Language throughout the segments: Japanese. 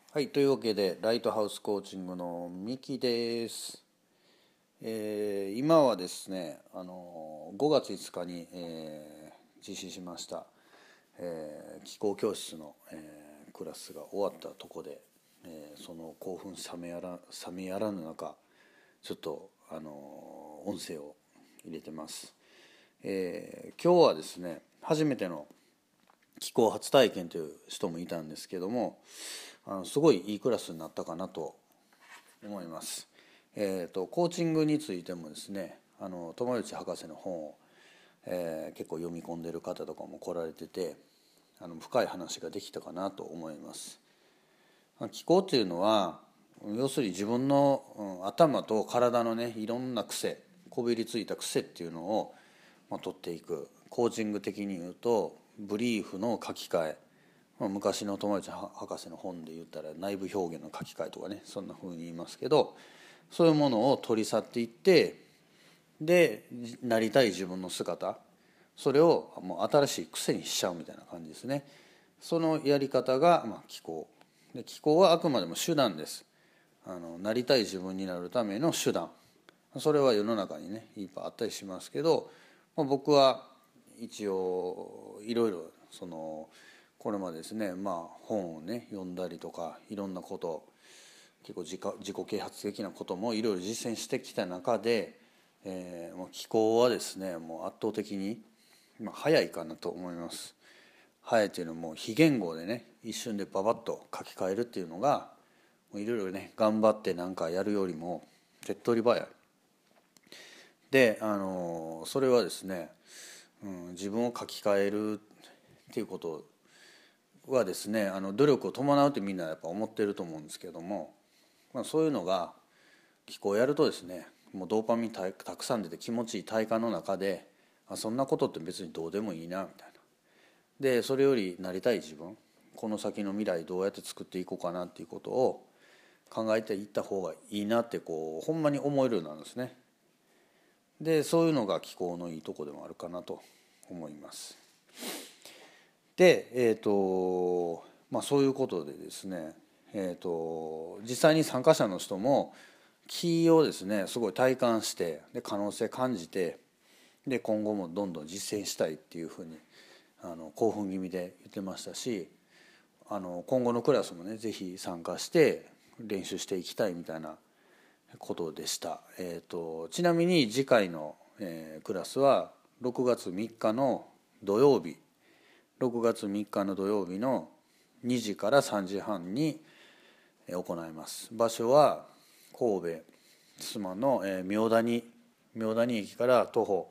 はい、というわけでライトハウスコーチングのミキです。今はですね、5月5日に、実施しました、気候教室の、クラスが終わったとこで、その興奮冷めやらぬ中、ちょっと、音声を入れてます。今日はですね、初めての気候初体験という人もいたんですけども、すごいいいクラスになったかなと思います。コーチングについてもですね、友内博士の本を、結構読み込んでる方とかも来られてて、深い話ができたかなと思います。気候っていうのは要するに自分の、頭と体のねいろんな癖、こびりついた癖っていうのを、取っていく。コーチング的に言うとブリーフの書き換え、昔の友達博士の本で言ったら内部表現の書き換えとかね、そんな風に言いますけど、そういうものを取り去っていって、でなりたい自分の姿、それをもう新しい癖にしちゃうみたいな感じですね。そのやり方が、気候で、気候はあくまでも手段です。なりたい自分になるための手段、それは世の中にねいっぱいあったりしますけど、僕は一応いろいろこれまでですね、本をね読んだりとか、いろんなこと、結構自己啓発的なこともいろいろ実践してきた中で、もう気候はですね、もう圧倒的に、早いかなと思います。早いっていうのも非言語でね一瞬でババッと書き換えるっていうのが、いろいろね頑張ってなんかやるよりも手っ取り早い。でそれはですね、自分を書き換えるっていうことはですね、努力を伴うってみんなやっぱ思ってると思うんですけども、そういうのが気候をやるとですね、もうドーパミンたくさん出て気持ちいい体感の中で、そんなことって別にどうでもいいなみたいな。でそれよりなりたい自分、この先の未来どうやって作っていこうかなっていうことを考えていった方がいいなって、ほんまに思えるようになるんですね。でそういうのが気候のいいとこでもあるかなと思います。でそういうことでですね、実際に参加者の人も気をですねすごい体感して、で可能性感じて、で今後もどんどん実践したいっていうふうに興奮気味で言ってましたし、今後のクラスもねぜひ参加して練習していきたいみたいなことでした。ちなみに次回の、クラスは6月3日の土曜日、6月3日の土曜日の2時から3時半に行います。場所は神戸須磨の明谷駅から徒歩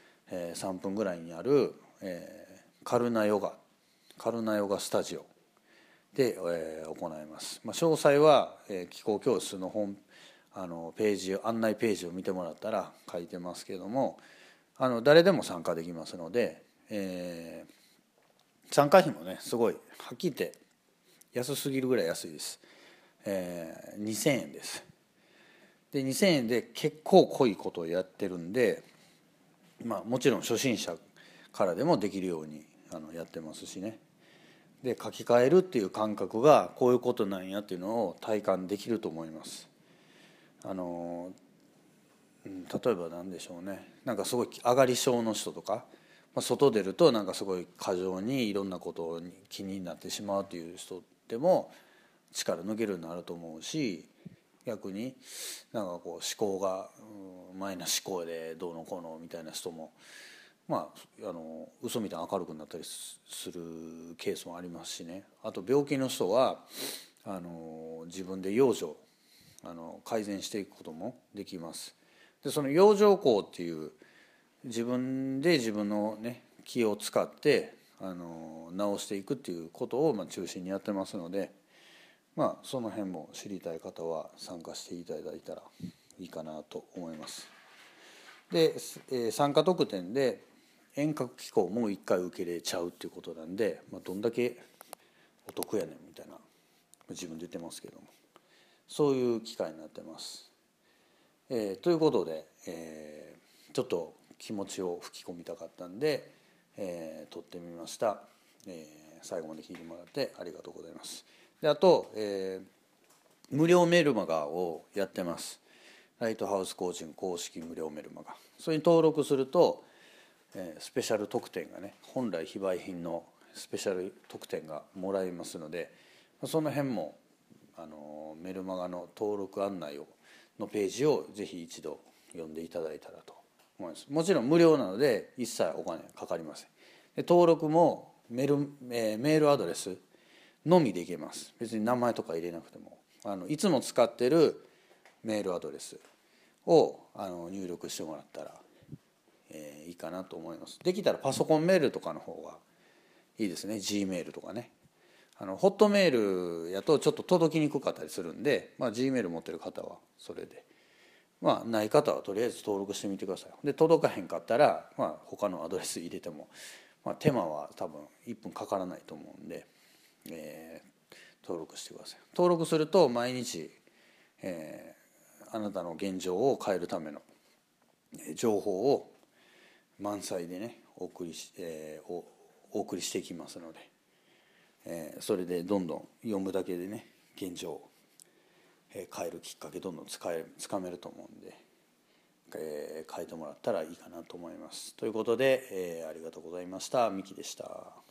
3分ぐらいにあるカルナヨガスタジオで行います。詳細は気候教室のページ、案内ページを見てもらったら書いてますけれども、誰でも参加できますので、参加費もねすごいはっきり言って安すぎるぐらい安いです。2000円です。で2000円で結構濃いことをやってるんで、もちろん初心者からでもできるようにやってますしね。で書き換えるっていう感覚がこういうことなんやっていうのを体感できると思います。例えば何でしょうね、なんかすごい上がり症の人とか、外出るとなんかすごい過剰にいろんなことに気になってしまうという人でも力抜けるようになると思うし、逆になんか思考がマイナス思考でどうのこうのみたいな人も、嘘みたいに明るくなったりするケースもありますしね。あと病気の人は自分で養生改善していくこともできます。でその養生法っていう自分で自分のね気を使って治していくっていうことを中心にやってますので、その辺も知りたい方は参加していただいたらいいかなと思います。で、参加特典で遠隔機構も1回受け入れちゃうっていうことなんで、どんだけお得やねんみたいな自分で言ってますけども、そういう機会になってます。ということで、ちょっと気持ちを吹き込みたかったんで、撮ってみました。最後まで聞いてもらってありがとうございます。 であと、無料メルマガをやってます。ライトハウスコーチング公式無料メルマガ、それに登録すると、スペシャル特典がね、本来非売品のスペシャル特典がもらえますので、その辺もメルマガの登録案内のページをぜひ一度読んでいただいたらと思います。もちろん無料なので一切お金かかりません。で登録もメールアドレスのみでいけます。別に名前とか入れなくてもいつも使ってるメールアドレスを入力してもらったら、いいかなと思います。できたらパソコンメールとかの方がいいですね。 G メールとかね。ホットメールやとちょっと届きにくかったりするんで、G メール持ってる方はそれで、ない方はとりあえず登録してみてください。で届かへんかったら、他のアドレス入れても、手間は多分1分かからないと思うんで、登録してください。登録すると毎日、あなたの現状を変えるための情報を満載でねお送りしていきますので、それでどんどん読むだけでね現状を変えるきっかけどんどんつかめると思うんで、変えてもらったらいいかなと思います。ということで、ありがとうございました。ミキでした。